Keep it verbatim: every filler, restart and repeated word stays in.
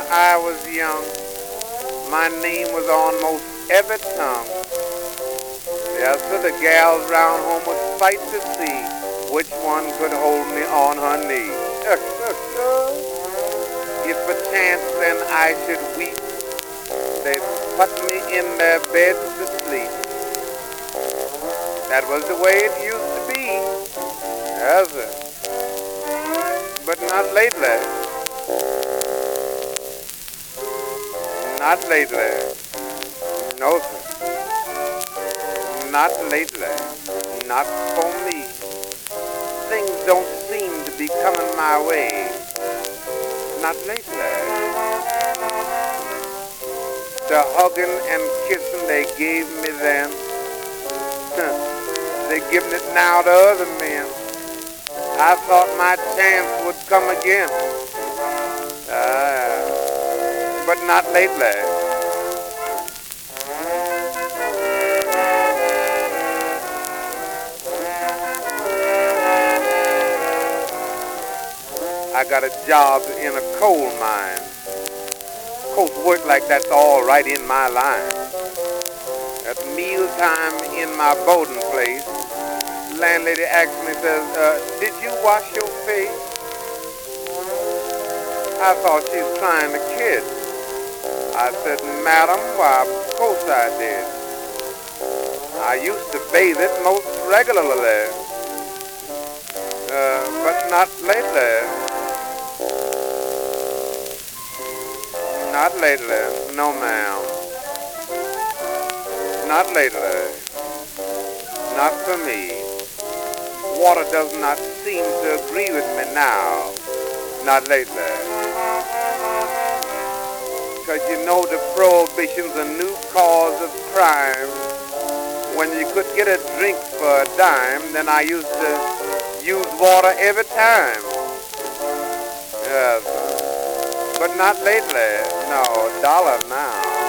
I was young, my name was on most every tongue. Yes, sir, the gals round home would fight to see which one could hold me on her knee. If perchance then I should weep, they'd put me in their beds to sleep. That was the way it used to be. Yes, sir. But not lately. Not lately. No, sir. Not lately. Not for me. Things don't seem to be coming my way. Not lately. The hugging and kissing they gave me then, they're giving it now to other men. I thought my chance would come again. Uh, but not lately. I got a job in a coal mine. Of course, work like that's all right in my line. At mealtime in my boarding place, landlady asked me, says, uh, did you wash your face? I thought she was trying to kid. I said, madam, why, of course I did. I used to bathe it most regularly, uh, but not lately. Not lately, no ma'am. Not lately. Not for me. Water does not seem to agree with me now. Not lately. Because you know the prohibition's a new cause of crime. When you could get a drink for a dime, then I used to use water every time. Yes. But not lately. No, dollar now.